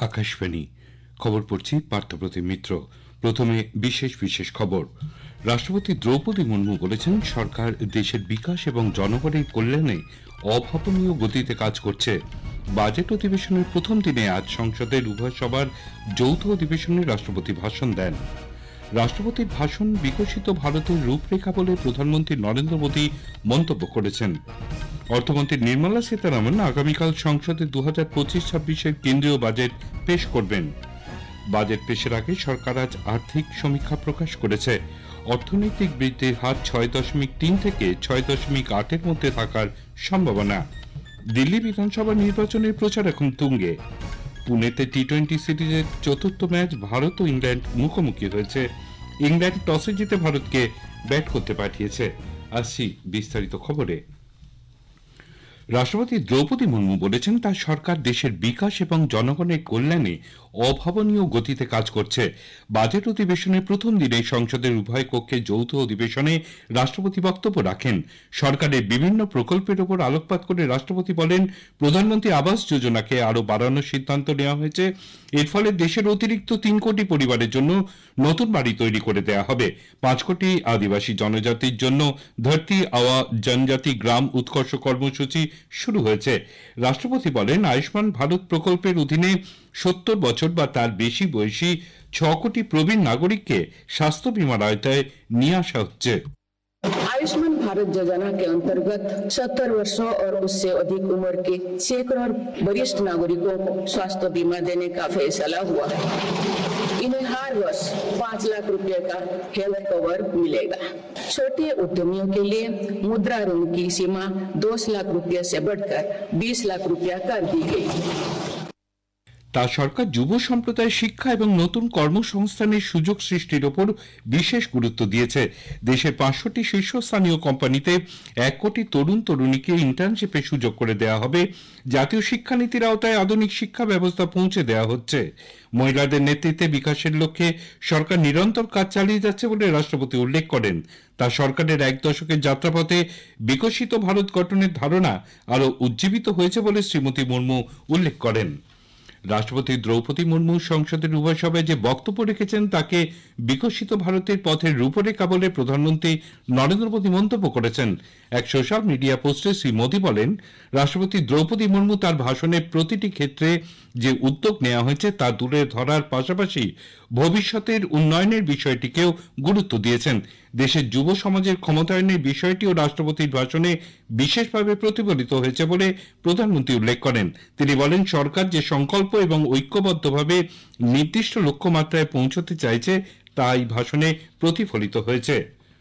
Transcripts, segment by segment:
আকাশবাণী খবর পড়ছি পার্থপ্রতিম মিত্র। প্রথমে বিশেষ বিশেষ খবর। রাষ্ট্রপতি দ্রৌপদী মুর্মু বলেছেন, সরকার দেশের বিকাশ এবং জনগণের কল্যাণে অভাবনীয় গতিতে কাজ করছে। বাজেট অধিবেশনের প্রথম দিনে আজ সংসদের উভয় সভার যৌথ অধিবেশনে রাষ্ট্রপতি ভাষণ দেন। রাষ্ট্রপতির ভাষণ বিকশিত ভারতের রূপরেখা বলে প্রধানমন্ত্রী নরেন্দ্র মোদী মন্তব্য করেছেন। অর্থমন্ত্রী নির্মলা সীতারামন আগামীকাল সংসদে 2025-26 কেন্দ্রীয় বাজেট পেশ করবেন। বাজেট পেশের আগে সরকার আজ আর্থিক সমীক্ষা প্রকাশ করেছে। অর্থনৈতিক বৃদ্ধির হার 6.3 থেকে 6.8-এর মধ্যে থাকার সম্ভাবনা। দিল্লি বিধানসভা নির্বাচনের প্রচার এখন তুঙ্গে। পুনেতে টি-20 সিরিজের চতুর্থ ম্যাচ ভারত ও ইংল্যান্ড মুখোমুখি হয়েছে। ইংল্যান্ড টসে জিতে ভারতকে ব্যাট করতে পাঠিয়েছে। আসছি বিস্তারিত খবরে। রাষ্ট্রপতি দ্রৌপদী মুর্মু বলেছেন, তার সরকার দেশের বিকাশ এবং জনগণের কল্যাণে অভাবনীয় গতিতে কাজ করছে। বাজেট অধিবেশনের প্রথম দিনে সংসদের উভয় কক্ষে যৌথ অধিবেশনে রাষ্ট্রপতি বক্তব্য রাখেন। সরকারের বিভিন্ন প্রকল্পের উপর আলোকপাত করে রাষ্ট্রপতি বলেন, প্রধানমন্ত্রী আবাস যোজনাকে আরও বাড়ানোর সিদ্ধান্ত নেওয়া হয়েছে। এর ফলে দেশের অতিরিক্ত 3 কোটি পরিবারের জন্য নতুন বাড়ি তৈরি করে দেওয়া হবে। 5 কোটি আদিবাসী জনজাতির জন্য ধরতি আওয়া জনজাতি গ্রাম উৎকর্ষ কর্মসূচি শুরু হয়েছে। রাষ্ট্রপতি বলেন, আয়ুষ্মান ভারত প্রকল্পের অধীনে 70 বছর বা তার বেশি বয়সী 6 কোটি প্রবীণ নাগরিককে স্বাস্থ্য বীমার আওতায় নিয়ে আসা হচ্ছে। आयुष्मान भारत योजना के अंतर्गत 70 वर्षों और उससे अधिक उम्र के 6 करोड़ वरिष्ठ नागरिकों को स्वास्थ्य बीमा देने का फैसला हुआ है। इन्हें हर वर्ष 5 लाख रुपए का हेल्थ कवर मिलेगा। छोटे उद्यमियों के लिए मुद्रा ऋण की सीमा 10 लाख रुपए से बढ़कर 20 लाख रुपया कर दी गई। তার সরকার যুব সম্প্রদায়ের শিক্ষা এবং নতুন কর্মসংস্থানের সুযোগ সৃষ্টির ওপর বিশেষ গুরুত্ব দিয়েছে। দেশের 500টি শীর্ষস্থানীয় কোম্পানিতে 1 কোটি তরুণ তরুণীকে ইন্টার্নশিপের সুযোগ করে দেওয়া হবে। জাতীয় শিক্ষানীতির আওতায় আধুনিক শিক্ষা ব্যবস্থা পৌঁছে দেওয়া হচ্ছে। মহিলাদের নেতৃত্বে বিকাশের লক্ষ্যে সরকার নিরন্তর কাজ চালিয়ে যাচ্ছে বলে রাষ্ট্রপতি উল্লেখ করেন। তার সরকারের 1 দশকের যাত্রাপথে বিকশিত ভারত গঠনের ধারণা আরও উজ্জীবিত হয়েছে বলে শ্রীমতী মুর্মু উল্লেখ করেন। রাষ্ট্রপতি দ্রৌপদী মুর্মু সংসদের উভয় সভায় যে বক্তব্য রেখেছেন তাকে বিকশিত ভারতের পথের রূপরেখা বলে প্রধানমন্ত্রী নরেন্দ্র মোদী মন্তব্য করেছেন। এক সোশ্যাল মিডিয়া পোস্টে শ্রী মোদী বলেন, রাষ্ট্রপতি দ্রৌপদী মুর্মু তার ভাষণের প্রতিটি ক্ষেত্রে যে উদ্যোগ নেওয়া হয়েছে তা তুলে ধরার পাশাপাশি ভবিষ্যতের উন্নয়নের বিষয়টিকেও গুরুত্ব দিয়েছেন। দেশের যুব সমাজের ক্ষমতায়নের বিষয়টিও রাষ্ট্রপতির ভাষণে বিশেষভাবে প্রতিফলিত হয়েছে বলে প্রধানমন্ত্রী উল্লেখ করেন। তিনি বলেন, সরকার যে সংকল্প এবং ঐক্যবদ্ধভাবে নির্দিষ্ট লক্ষ্যমাত্রায় পৌঁছতে চাইছে তা এই ভাষণে প্রতিফলিত হয়েছে।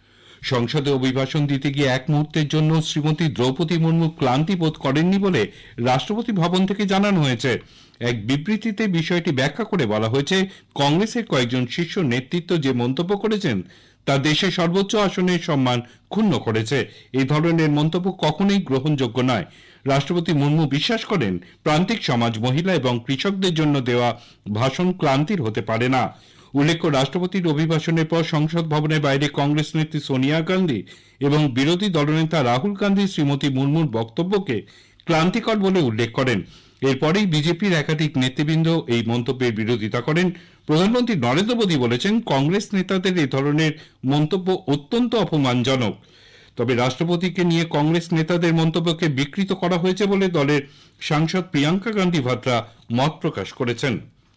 সংসদে অভিভাষণ দিতে গিয়ে এক মুহূর্তের জন্য শ্রীমতী দ্রৌপদী মুর্মু ক্লান্তি বোধ করেননি বলে রাষ্ট্রপতি ভবন থেকে জানানো হয়েছে। এক বিবৃতিতে বিষয়টি ব্যাখ্যা করে বলা হয়েছে, কংগ্রেসের কয়েকজন শীর্ষ নেতৃত্ব যে মন্তব্য করেছেন তা দেশের সর্বোচ্চ আসনের সম্মান ক্ষুণ্ণ করেছে। এই ধরনের মন্তব্য কখনোই গ্রহণযোগ্য নয়। রাষ্ট্রপতি মুর্মু বিশ্বাস করেন, প্রান্তিক সমাজ, মহিলা এবং কৃষকদের জন্য দেওয়া ভাষণ ক্লান্তির হতে পারে না। উল্লেখ্য, রাষ্ট্রপতির অভিভাষণের পর সংসদ ভবনের বাইরে কংগ্রেস নেত্রী সোনিয়া গান্ধী এবং বিরোধী দলনেতা রাহুল গান্ধী শ্রীমতী মুর্মুর বক্তব্যকে ক্লান্তিকর বলে উল্লেখ করেন। এরপরেই বিজেপির একাধিক নেতৃবৃন্দ এই মন্তব্যের বিরোধিতা করেন। প্রধানমন্ত্রী নরেন্দ্র মোদী বলেছেন, কংগ্রেস নেতাদের এ ধরনের মন্তব্য অত্যন্ত অপমানজনক। তবে রাষ্ট্রপতিকে নিয়ে কংগ্রেস নেতাদের মন্তব্যকে বিকৃত করা হয়েছে বলে দলের সাংসদ প্রিয়াঙ্কা গান্ধী ভাদ্রা মত প্রকাশ করেছেন।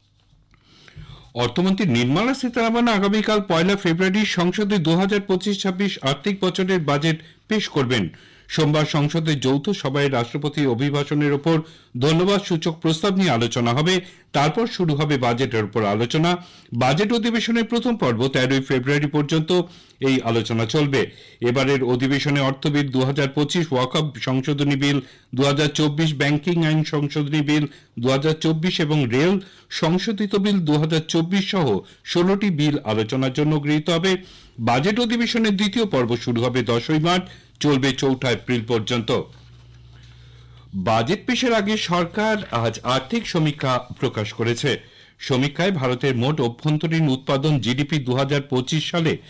অর্থমন্ত্রী নির্মলা সীতারামন আগামীকাল 1 ফেব্রুয়ারি সংসদে 2025-26 আর্থিক বছরের বাজেট পেশ করবেন। সোমবার সংসদের যৌথ সভায় রাষ্ট্রপতির অভিভাষণের ওপর ধন্যবাদ সূচক প্রস্তাব নিয়ে আলোচনা হবে। তারপর শুরু হবে বাজেটের উপর আলোচনা। বাজেট অধিবেশনের প্রথম পর্ব 13 ফেব্রুয়ারি পর্যন্ত এই আলোচনা চলবে। এবারের অধিবেশনে অর্থবিল 2025, ওয়াকফ সংশোধনী বিল 2024, ব্যাংকিং আইন সংশোধনী বিল 2024 এবং রেল সংশোধিত বিল 2024 সহ 16টি বিল আলোচনার জন্য গৃহীত হবে। বাজেট অধিবেশনের দ্বিতীয় পর্ব শুরু হবে 10 মার্চ, চলবে 4 এপ্রিল পর্যন্ত। বাজেট পেশের আগে সরকার আজ আর্থিক সমীক্ষা প্রকাশ করেছে। সমীক্ষায় ভারতের মোট অভ্যন্তরীণ উৎপাদন জিডিপি 2025 সালে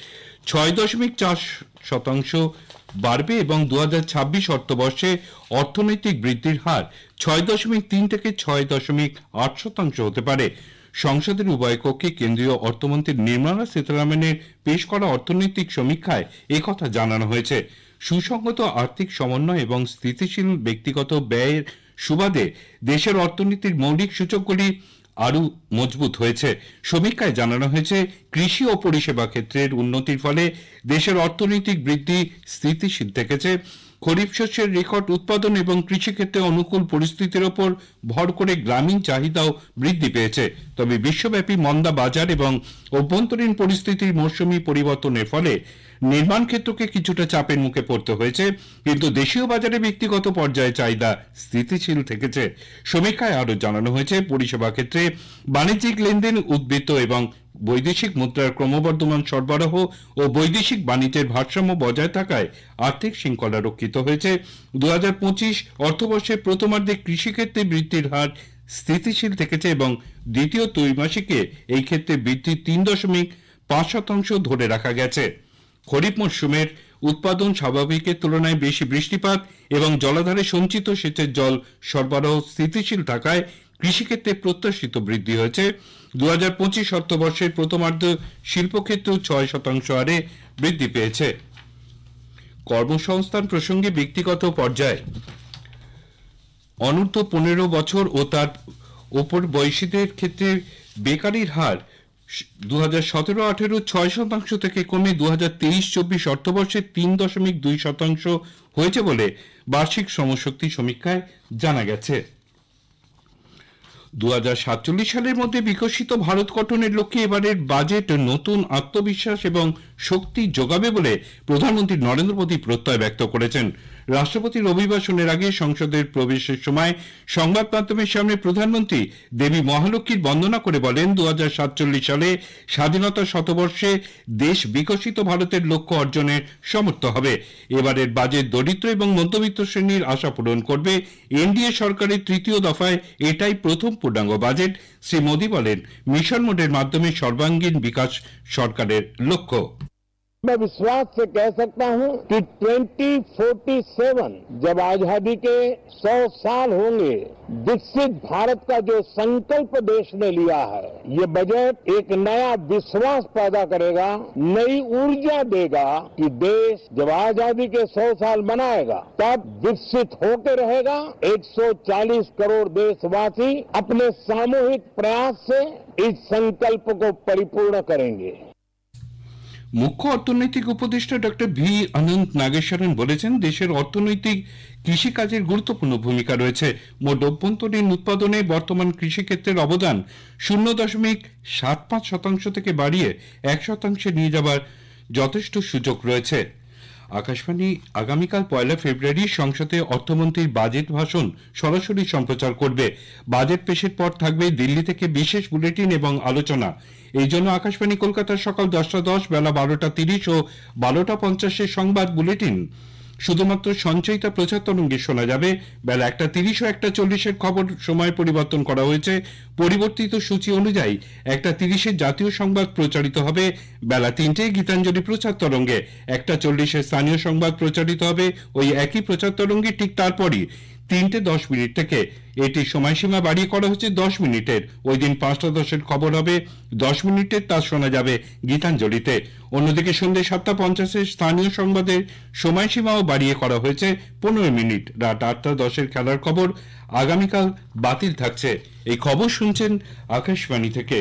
6.4% বাড়বে এবং 2026 অর্থবর্ষে অর্থনৈতিক বৃদ্ধির হার 6.3 থেকে 6.8% হতে পারে। সংসদের উভয় কক্ষে কেন্দ্রীয় অর্থমন্ত্রী নির্মলা সীতারামনের পেশ করা অর্থনৈতিক সমীক্ষায় একথা জানানো হয়েছে। সুসংগত আর্থিক সমন্বয় এবং স্থিতিশীল ব্যক্তিগত ব্যয়ের সুবাদে দেশের অর্থনীতির মৌলিক সূচকগুলি আরও মজবুত হয়েছে। সমীক্ষায় জানানো হয়েছে, কৃষি ও পরিষেবা ক্ষেত্রের উন্নতির ফলে দেশের অর্থনৈতিক বৃদ্ধি স্থিতিশীল থেকেছে। খরিফ শস্যের রেকর্ড উৎপাদন এবং কৃষিক্ষেত্রে অনুকূল পরিস্থিতির ওপর ভর করে গ্রামীণ চাহিদাও বৃদ্ধি পেয়েছে। তবে বিশ্বব্যাপী মন্দা বাজার এবং অভ্যন্তরীণ পরিস্থিতির মৌসুমী পরিবর্তনের ফলে নির্মাণ ক্ষেত্রকে কিছুটা চাপের মুখে পড়তে হয়েছে, কিন্তু দেশীয় বাজারে ব্যক্তিগত পর্যায়ে চাহিদা স্থিতিশীল থেকেছে। সমীক্ষায় আরও জানানো হয়েছে, পরিষেবা ক্ষেত্রে বাণিজ্যিক লেনদেন উদ্বৃত্ত এবং বৈদেশিক মুদ্রার ক্রমবর্ধমান সরবরাহ ও বৈদেশিক বাণিজ্যের ভারসাম্য বজায় থাকায় আর্থিক শৃঙ্খলা রক্ষিত হয়েছে। 2025 অর্থবর্ষের প্রথমার্ধে কৃষিক্ষেত্রে বৃদ্ধির হার স্থিতিশীল থেকেছে এবং দ্বিতীয় ত্রৈমাসিকে এই ক্ষেত্রে বৃদ্ধি 3.5% ধরে রাখা গেছে। খরিফ মরশুমের উৎপাদন স্বাভাবিকের তুলনায় বেশি বৃষ্টিপাত এবং জলাধারে সঞ্চিত সেচের জল সরবরাহ স্থিতিশীল থাকায় কৃষিক্ষেত্রে প্রত্যাশিত বৃদ্ধি হয়েছে। 2025 অর্থবর্ষের প্রথমার্ধ শিল্পক্ষেত্রেও 6% হারে বৃদ্ধি পেয়েছে। কর্মসংস্থান প্রসঙ্গে ব্যক্তিগত পর্যায়ে অনূর্ধ্ব 15 বছর ও তার ওপর বয়সীদের ক্ষেত্রে বেকারির হার 2017-18 6% থেকে কমে 2023-24 অর্থবর্ষে 3.2% হয়েছে বলে বার্ষিক শ্রমশক্তি সমীক্ষায় জানা গেছে। 2047 সালের মধ্যে বিকশিত ভারত গঠনের লক্ষ্যে এবারের বাজেট নতুন আত্মবিশ্বাস এবং শক্তি যোগাবে বলে প্রধানমন্ত্রী নরেন্দ্র মোদী প্রত্যয় ব্যক্ত করেছেন। রাষ্ট্রপতির অভিভাষণের আগে সংসদের প্রবেশের সময় সংবাদ মাধ্যমের সামনে প্রধানমন্ত্রী দেবী মহালক্ষ্মীর বন্দনা করে বলেন, 2047 সালে স্বাধীনতা শতবর্ষে দেশ বিকশিত ভারতের লক্ষ্য অর্জনের সমর্থ হবে। এবারের বাজেট দরিদ্র এবং মধ্যবিত্ত শ্রেণীর আশা পূরণ করবে। এনডিএ সরকারের তৃতীয় দফায় এটাই প্রথম পূর্ণাঙ্গ বাজেট। শ্রী মোদী বলেন, মিশন মোডের মাধ্যমে সর্বাঙ্গীন বিকাশ সরকারের লক্ষ্য। मैं विश्वास से कह सकता हूं कि 2047 जब आजादी के 100 साल होंगे, विकसित भारत का जो संकल्प देश ने लिया है, ये बजट एक नया विश्वास पैदा करेगा, नई ऊर्जा देगा कि देश जब आजादी के 100 साल मनाएगा तब विकसित होकर रहेगा। 140 करोड़ देशवासी अपने सामूहिक प्रयास से इस संकल्प को परिपूर्ण करेंगे। মুখ্য অর্থনৈতিক উপদেষ্টা ডক্টর ভি অনন্ত নাগেশ্বরন বলেছেন, দেশের অর্থনৈতিক কৃষিকাজের গুরুত্বপূর্ণ ভূমিকা রয়েছে। মোট অভ্যন্তরীণ উৎপাদনে বর্তমান কৃষিক্ষেত্রের অবদান 0.75% থেকে বাড়িয়ে 1% নিয়ে যাবার যথেষ্ট সুযোগ রয়েছে। আকাশবাণী আগামীকাল 1 ফেব্রুয়ারি সংসদে অর্থমন্ত্রীর বাজেট ভাষণ সরাসরি সম্প্রচার করবে। বাজেট পেশের পর থাকবে দিল্লি থেকে বিশেষ বুলেটিন এবং আলোচনা। এই জন্য আকাশবাণী কলকাতার সকাল 10:10, বেলা 12:30 ও 12:50 সংবাদ বুলেটিন শুধুমাত্র সঞ্চয়িতা প্রচার তরঙ্গে শোনা যাবে। বেলা 1:30 ও 1:40 খবর সময় পরিবর্তন করা হয়েছে। পরিবর্তিত সূচি অনুযায়ী 1:30 জাতীয় সংবাদ প্রচারিত হবে। বেলা 3টায় গীতাঞ্জলি প্রচার তরঙ্গে, 1:40 স্থানীয় সংবাদ প্রচারিত হবে ওই একই প্রচার তরঙ্গে। ঠিক তারপরই 3:10 থেকে এটি সময়সীমা বাড়িয়ে করা হচ্ছে 10 মিনিটের। ওই দিন 5:10 খবর হবে 10 মিনিটের, তা শোনা যাবে গীতাঞ্জলিতে। অন্যদিকে সন্ধ্যে 7:50 স্থানীয় সংবাদের সময়সীমাও বাড়িয়ে করা হয়েছে 15 মিনিট। রাত 8:10 খেলার খবর আগামীকাল বাতিল থাকছে। এই খবর শুনছেন আকাশবাণী থেকে।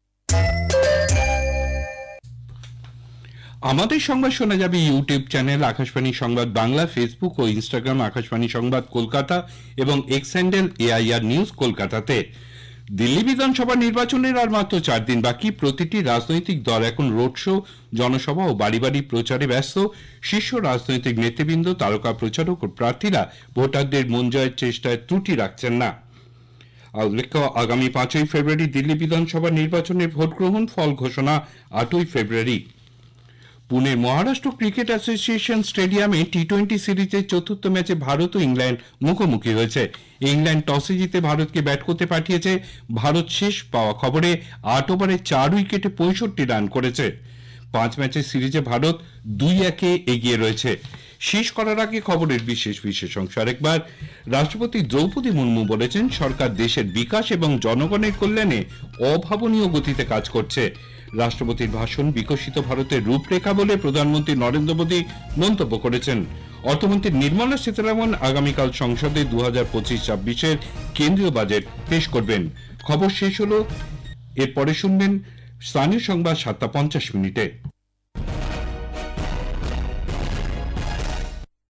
আমাদের সংবাদ শোনা যাবে ইউটিউব চ্যানেল আকাশবাণী সংবাদ বাংলা, ফেসবুক ও ইনস্টাগ্রাম আকাশবাণী সংবাদ কলকাতা এবং এক্স হ্যান্ডেল AIR নিউজ কলকাতাতে। দিল্লি বিধানসভা নির্বাচনের আর মাত্র 4 দিন বাকি। প্রতিটি রাজনৈতিক দল এখন রোড শো, জনসভা ও বাড়ি বাড়ি প্রচারে ব্যস্ত। শীর্ষ রাজনৈতিক নেতৃবৃন্দ, তারকা প্রচারক ও প্রার্থীরা ভোটারদের মন জয়ের চেষ্টায় ত্রুটি রাখছেন না। উল্লেখ্য, আগামী 5 ফেব্রুয়ারি দিল্লি বিধানসভা নির্বাচনের ভোট গ্রহণ, ফল ঘোষণা 8 ফেব্রুয়ারি। পুনের মহারাষ্ট্র ক্রিকেট অ্যাসোসিয়েশন স্টেডিয়ামে টি-20 সিরিজের চতুর্থ ম্যাচে ভারত ও ইংল্যান্ড মুখোমুখি হয়েছে। ইংল্যান্ড টসে জিতে ভারতকে ব্যাট করতে পাঠিয়েছে। ভারত শেষ পাওয়া খবরে 8 ওভারে 4 উইকেটে 65 রান করেছে। 5 ম্যাচের সিরিজে ভারত 2-1 এগিয়ে রয়েছে। শেষ করার আগে খবরের বিশেষ অংশ আরেকবার। রাষ্ট্রপতি দ্রৌপদী মুর্মু বলেছেন, সরকার দেশের বিকাশ এবং জনগণের কল্যাণে অভাবনীয় গতিতে কাজ করছে। রাষ্ট্রপতির ভাষণ বিকশিত ভারতের রূপরেখা বলে প্রধানমন্ত্রী নরেন্দ্র মোদী মন্তব্য করেছেন। অর্থমন্ত্রী নির্মলা সীতারামন আগামীকাল সংসদে 2025-26 কেন্দ্রীয় বাজেট পেশ করবেন। খবর শেষ হলো, এরপরে শুনবেন স্থানীয় সংবাদ 7:50 মিনিটে।